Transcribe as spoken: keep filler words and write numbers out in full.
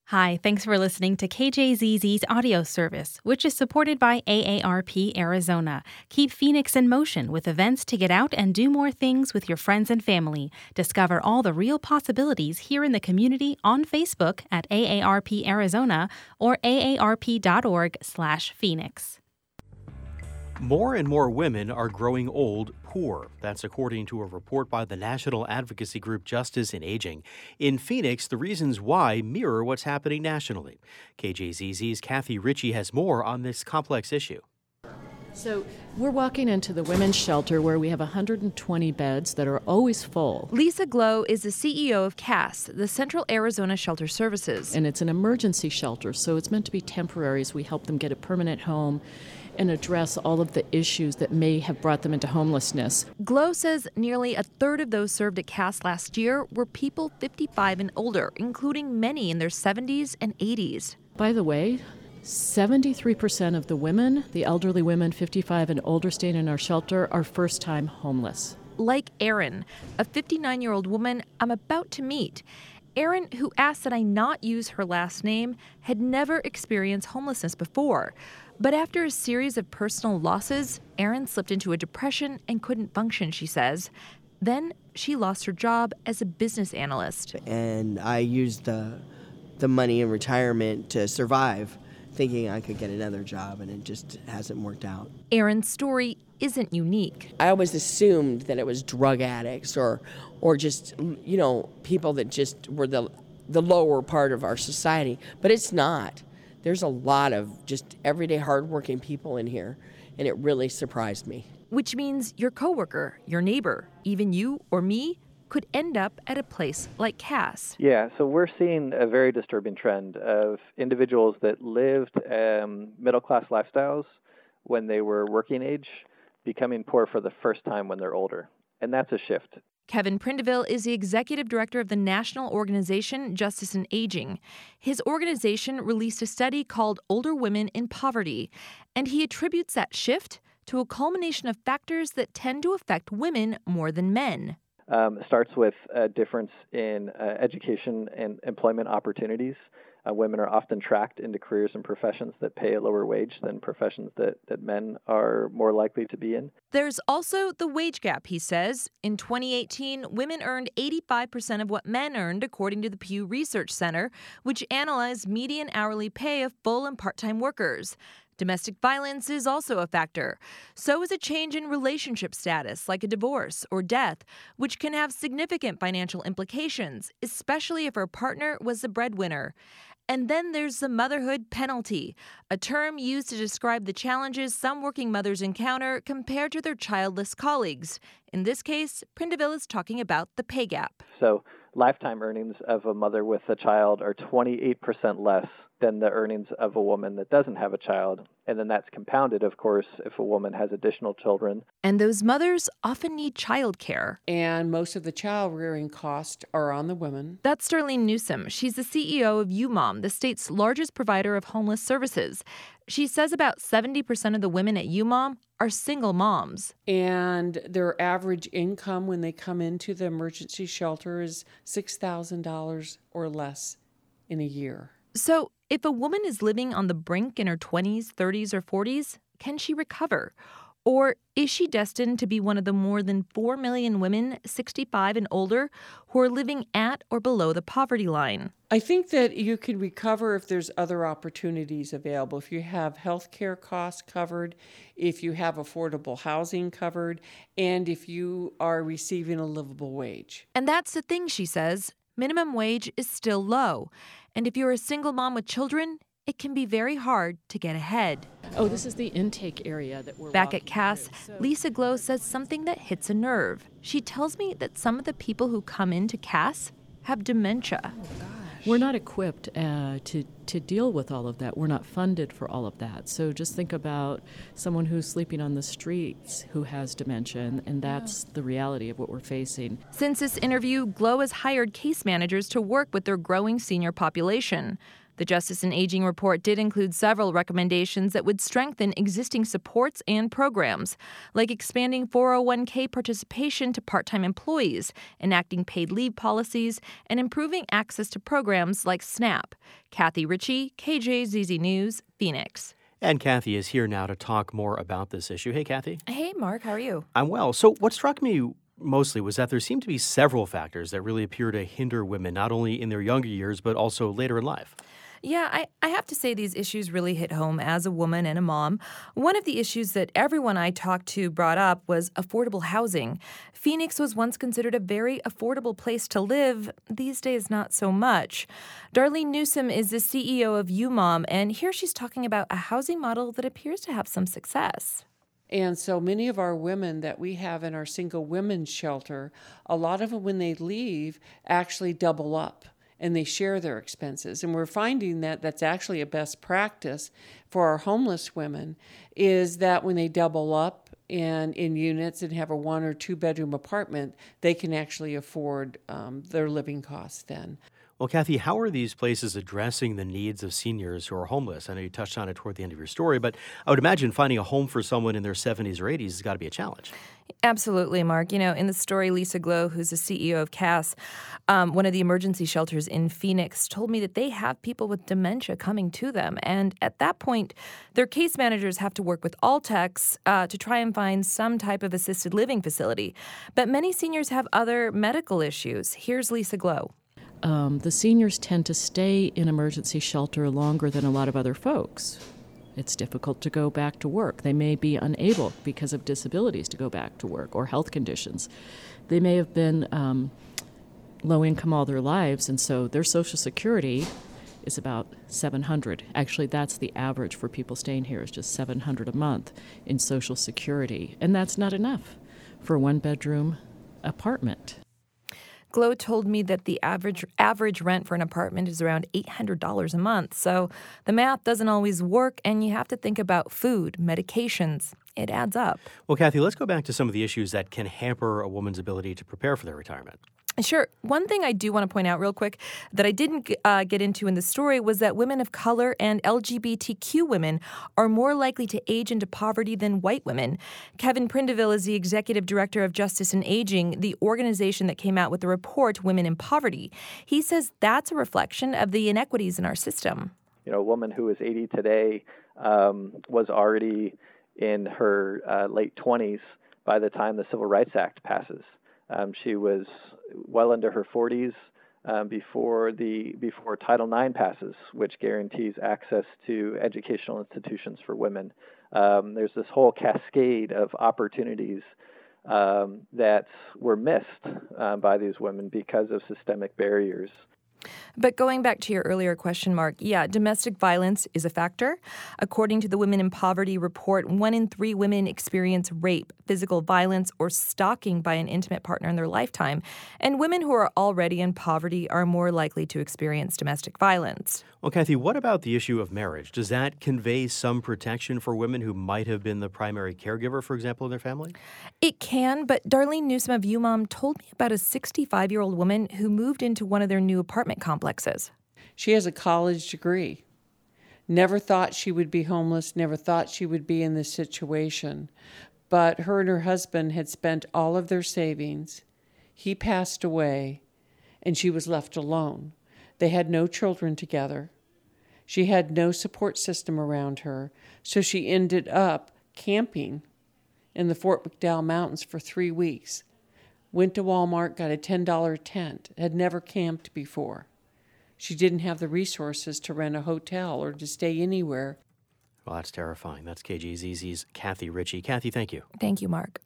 Hi, thanks for listening to K J Z Z's audio service, which is supported by A A R P Arizona. Keep Phoenix in motion with events to get out and do more things with your friends and family. Discover all the real possibilities here in the community on Facebook at A A R P Arizona or aarp.org slash Phoenix. More and more women are growing old poor. That's according to a report by the national advocacy group Justice in Aging. In Phoenix, the reasons why mirror what's happening nationally. K J Z Z's Kathy Ritchie has more on this complex issue. So we're walking into the women's shelter where we have one hundred twenty beds that are always full. Lisa Glow is the C E O of C A S, the Central Arizona Shelter Services. And it's an emergency shelter, so it's meant to be temporary as we help them get a permanent home and address all of the issues that may have brought them into homelessness. Glow says nearly a third of those served at C A S last year were people fifty-five and older, including many in their seventies and eighties. By the way, seventy-three percent of the women, the elderly women fifty-five and older staying in our shelter, are first-time homeless. Like Erin, a fifty-nine-year-old woman I'm about to meet. Erin, who asked that I not use her last name, had never experienced homelessness before. But after a series of personal losses, Erin slipped into a depression and couldn't function, she says. Then she lost her job as a business analyst. And I used the, the money in retirement to survive, thinking I could get another job, and it just hasn't worked out. Erin's story isn't unique. I always assumed that it was drug addicts or or just, you know, people that just were the the lower part of our society, but it's not. There's a lot of just everyday hardworking people in here, and it really surprised me. Which means your coworker, your neighbor, even you or me could end up at a place like C A S. Yeah, so we're seeing a very disturbing trend of individuals that lived um, middle-class lifestyles when they were working age becoming poor for the first time when they're older, and that's a shift. Kevin Prindiville is the executive director of the national organization Justice in Aging. His organization released a study called Older Women in Poverty, and he attributes that shift to a culmination of factors that tend to affect women more than men. Um, it starts with a difference in uh, education and employment opportunities. Uh, women are often tracked into careers and professions that pay a lower wage than professions that, that men are more likely to be in. There's also the wage gap, he says. In twenty eighteen, women earned eighty-five percent of what men earned, according to the Pew Research Center, which analyzed median hourly pay of full and part-time workers. Domestic violence is also a factor. So is a change in relationship status, like a divorce or death, which can have significant financial implications, especially if her partner was the breadwinner. And then there's the motherhood penalty, a term used to describe the challenges some working mothers encounter compared to their childless colleagues. In this case, Prindiville is talking about the pay gap. So lifetime earnings of a mother with a child are twenty-eight percent less than the earnings of a woman that doesn't have a child. And then that's compounded, of course, if a woman has additional children. And those mothers often need childcare. And most of the child rearing costs are on the women. That's Sterling Newsom. She's the C E O of U Mom, the state's largest provider of homeless services. She says about seventy percent of the women at U Mom are single moms. And their average income when they come into the emergency shelter is six thousand dollars or less in a year. So if a woman is living on the brink in her twenties, thirties, or forties, can she recover? Or is she destined to be one of the more than four million women sixty-five and older who are living at or below the poverty line? I think that you can recover if there's other opportunities available. If you have health care costs covered, if you have affordable housing covered, and if you are receiving a livable wage. And that's the thing, she says. Minimum wage is still low. And if you're a single mom with children, it can be very hard to get ahead. Oh, this is the intake area that we're Back at walking C A S, through. So- Lisa Glow says something that hits a nerve. She tells me that some of the people who come into C A S have dementia. We're not equipped uh, to, to deal with all of that. We're not funded for all of that. So just think about someone who's sleeping on the streets who has dementia, and, and that's the reality of what we're facing. Since this interview, Glow has hired case managers to work with their growing senior population. The Justice in Aging report did include several recommendations that would strengthen existing supports and programs, like expanding four oh one k participation to part-time employees, enacting paid leave policies, and improving access to programs like SNAP. Kathy Ritchie, K J Z Z News, Phoenix. And Kathy is here now to talk more about this issue. Hey, Kathy. Hey, Mark. How are you? I'm well. So what struck me mostly was that there seem to be several factors that really appear to hinder women, not only in their younger years, but also later in life. Yeah, I, I have to say these issues really hit home as a woman and a mom. One of the issues that everyone I talked to brought up was affordable housing. Phoenix was once considered a very affordable place to live. These days, not so much. Darlene Newsome is the C E O of U Mom, and here she's talking about a housing model that appears to have some success. And so many of our women that we have in our single women's shelter, a lot of them, when they leave, actually double up and they share their expenses. And we're finding that that's actually a best practice for our homeless women, is that when they double up and in units and have a one or two bedroom apartment, they can actually afford um, their living costs then. Well, Kathy, how are these places addressing the needs of seniors who are homeless? I know you touched on it toward the end of your story, but I would imagine finding a home for someone in their seventies or eighties has got to be a challenge. Absolutely, Mark. You know, in the story, Lisa Glow, who's the C E O of Cass, um, one of the emergency shelters in Phoenix, told me that they have people with dementia coming to them. And at that point, their case managers have to work with Altex uh, to try and find some type of assisted living facility. But many seniors have other medical issues. Here's Lisa Glow. Um, the seniors tend to stay in emergency shelter longer than a lot of other folks. It's difficult to go back to work. They may be unable because of disabilities to go back to work or health conditions. They may have been um, low income all their lives, and so their Social Security is about seven hundred dollars. Actually, that's the average for people staying here, is just seven hundred dollars a month in Social Security. And that's not enough for a one-bedroom apartment. Glow told me that the average average rent for an apartment is around eight hundred dollars a month. So the math doesn't always work, and you have to think about food, medications. It adds up. Well, Kathy, let's go back to some of the issues that can hamper a woman's ability to prepare for their retirement. Sure. One thing I do want to point out real quick that I didn't uh, get into in the story was that women of color and L G B T Q women are more likely to age into poverty than white women. Kevin Prindiville is the executive director of Justice in Aging, the organization that came out with the report Women in Poverty. He says that's a reflection of the inequities in our system. You know, a woman who is eighty today um, was already in her uh, late twenties by the time the Civil Rights Act passes. Um, she was well into her forties um, before the before Title nine passes, which guarantees access to educational institutions for women. Um, there's this whole cascade of opportunities um, that were missed uh, by these women because of systemic barriers. But going back to your earlier question, Mark, yeah, domestic violence is a factor. According to the Women in Poverty report, one in three women experience rape, physical violence, or stalking by an intimate partner in their lifetime. And women who are already in poverty are more likely to experience domestic violence. Well, Kathy, what about the issue of marriage? Does that convey some protection for women who might have been the primary caregiver, for example, in their family? It can, but Darlene Newsome of U Mom told me about a sixty-five-year-old woman who moved into one of their new apartment complexes. She has a college degree. Never thought she would be homeless, never thought she would be in this situation. But her and her husband had spent all of their savings. He passed away, and she was left alone. They had no children together. She had no support system around her, so she ended up camping in the Fort McDowell Mountains for three weeks. Went to Walmart, got a ten dollar tent, had never camped before. She didn't have the resources to rent a hotel or to stay anywhere. Well, that's terrifying. That's K J Z Z's Kathy Ritchie. Kathy, thank you. Thank you, Mark.